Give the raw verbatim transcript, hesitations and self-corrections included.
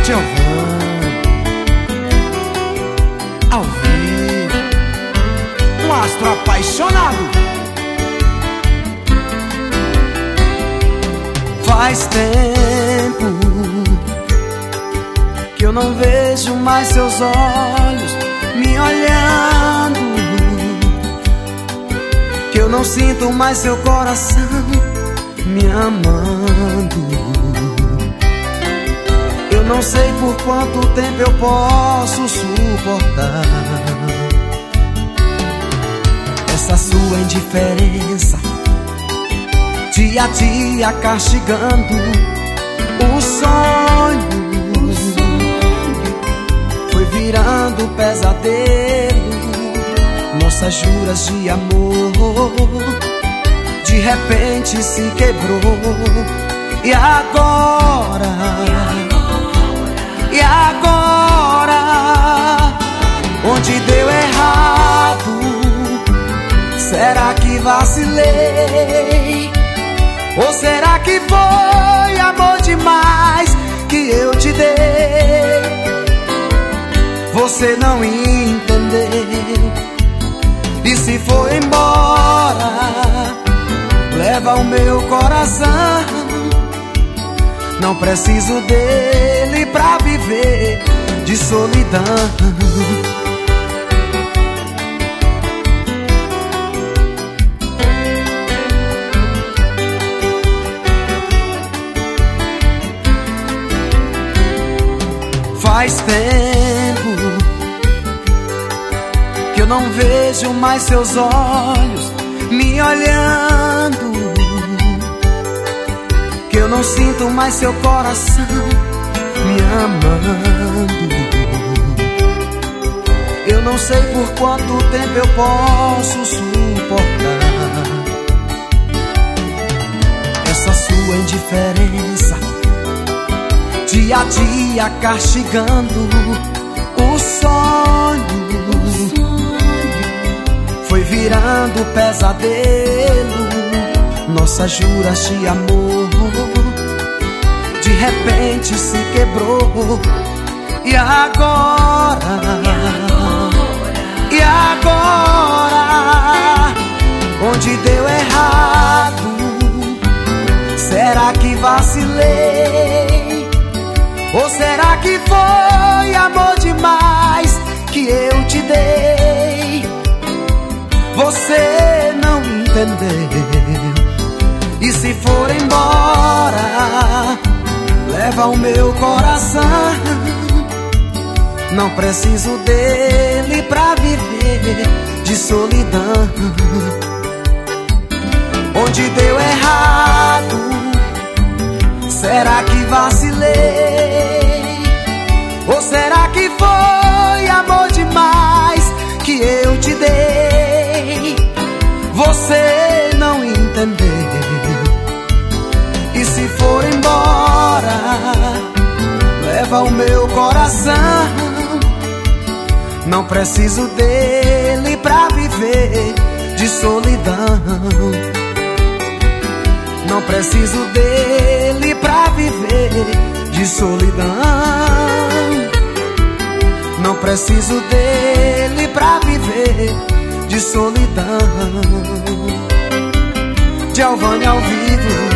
Giovanni, ao vivo, um astro apaixonado. Faz tempo que eu não vejo mais seus olhos me olhando, que eu não sinto mais seu coração me amando. Eu não sei por quanto tempo eu posso suportar essa sua indiferença, dia a dia castigando o sonho. Foi virando pesadelo, nossas juras de amor de repente se quebrou. E agora, e agora, onde deu errado? Será que vacilei? Ou será que foi amor demais que eu te dei? Você não entendeu, e se for embora, leva o meu coração. Não preciso dele pra viver de solidão. Faz tempo que eu não vejo mais seus olhos me olhando, que eu não sinto mais seu coração me amando. Eu não sei por quanto tempo eu posso suportar essa sua indiferença, dia a dia castigando o sonho. Foi virando pesadelo, nossas juras de amor de repente se quebrou. E agora, e agora, onde deu errado? Será que vacilei? Ou será que foi amor demais que eu te dei? Você não entendeu, e se for embora, leva o meu coração. Não preciso dele pra viver de solidão. Onde deu errado? Será que vacilei? Ou será que foi amor demais que eu te dei? Você não entendeu, e se for embora, leva o meu coração. Não preciso dele pra viver de solidão. Não preciso dele pra viver de solidão. Não preciso dele pra viver de solidão. Giovanni ao vivo.